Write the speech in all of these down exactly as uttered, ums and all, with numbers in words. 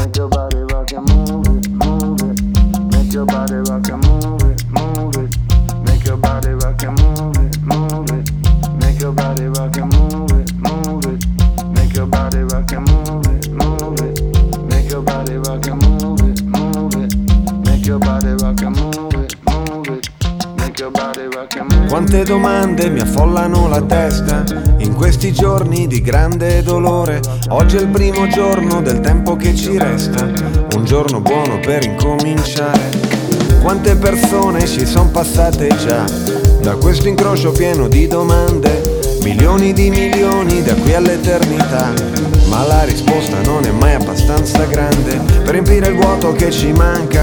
Make your body rock and move it, move it. Make your body rock and move it, move it. Make your body rock and move it, move it. Make your body rock and move it, move it. Make your body rock and move it, move it. Make your body rock and move it, move it. Make your body rock and move it, move it. Make your body rock and move it. Quante domande mi affollano la testa in questi giorni di grande dolore. Oggi è il primo giorno del tempo che ci resta, un giorno buono per incominciare. Quante persone ci son passate già da questo incrocio pieno di domande, milioni di milioni da qui all'eternità, ma la risposta non è mai abbastanza grande per riempire il vuoto che ci manca,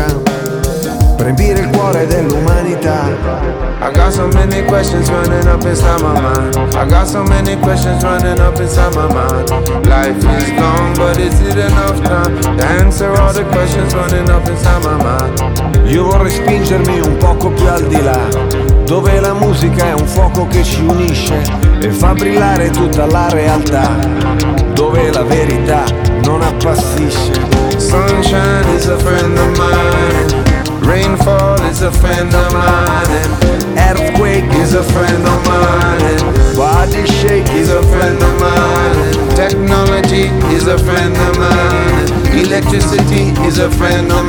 per riempire il cuore dell'umanità. I got so many questions running up inside my mind. I got so many questions running up inside my mind. Life is long, but is it enough time to answer all the questions running up inside my mind? Io vorrei spingermi un poco più al di là, dove la musica è un fuoco che ci unisce e fa brillare tutta la realtà, dove la verità non appassisce. Sunshine is a friend of mine. Rainfall is a friend of mine. Earthquake is a friend of mine. Body shake is a friend of mine. Technology is a friend of mine. Electricity is a friend of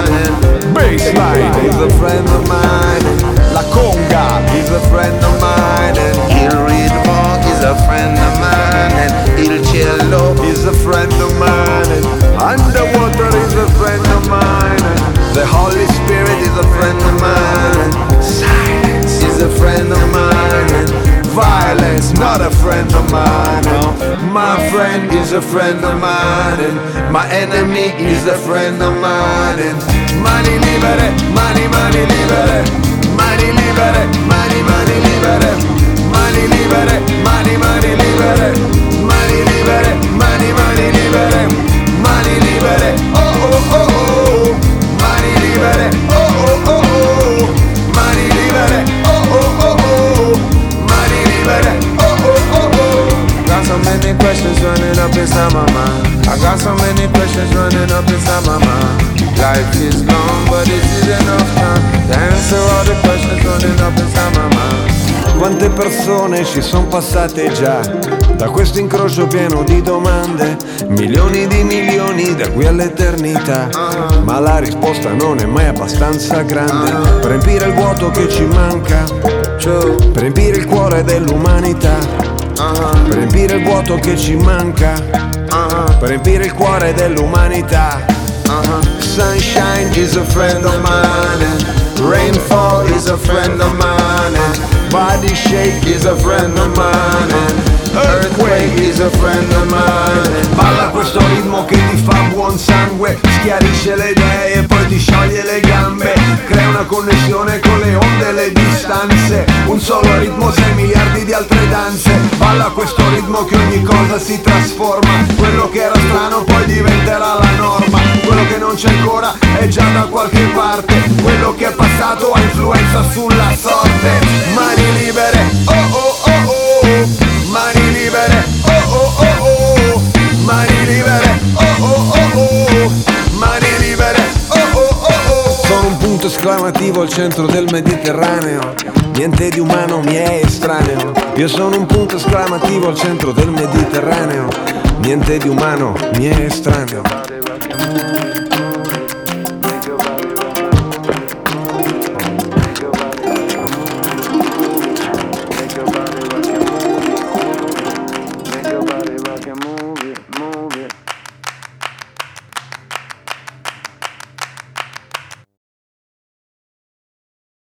mine. Bassline is a friend of mine. La conga is a friend of mine. Il ritmo is a friend of mine. Il cielo is a friend of mine. Underwater is a friend of mine. The Holy Spirit is a friend of mine. Silence is a friend of mine. Violence, not a friend of mine. No. My friend is a friend of mine. My enemy is a friend of mine. Mani libere, mani mani libere. Mani libere, mani mani libere. Mani libere, mani mani libere. Mani libere, mani mani libere. Mani libere, oh oh oh oh. Mani libere, oh oh oh oh. Mani libere, oh oh oh oh. Mani libere, oh oh oh oh. Got so many questions running up inside my mind. I got so many questions running up inside my mind. Life is long, but is it enough time to answer all the questions running up inside my mind? Quante persone ci son passate già da questo incrocio pieno di domande, milioni di milioni da qui all'eternità, uh-huh. Ma la risposta non è mai abbastanza grande, uh-huh. Per riempire il vuoto che ci manca, True. Per riempire il cuore dell'umanità, uh-huh. Per riempire il vuoto che ci manca, uh-huh. Per riempire il cuore dell'umanità, uh-huh. Sunshine is a friend of mine. Rainfall is a friend of mine. Body shake is a friend of mine. Earthquake is a friend of mine. Balla questo ritmo che ti fa buon sangue, schiarisce le idee e poi ti scioglie le gambe. Crea una connessione con le onde e le distanze. Un solo ritmo, sei miliardi di altre danze. Balla questo ritmo che ogni cosa si trasforma. Quello che era strano poi diventerà la norma. Quello che non c'è ancora è già da qualche parte. Quello che è passato ha influenza sulla sorte. Mani libere, oh oh oh oh. Mani libere, oh oh oh oh. Mani libere, oh oh oh oh. Mani libere, oh oh oh oh. Sono un punto esclamativo al centro del Mediterraneo. Niente di umano mi è estraneo. Io sono un punto esclamativo al centro del Mediterraneo. Niente di umano mi è estraneo.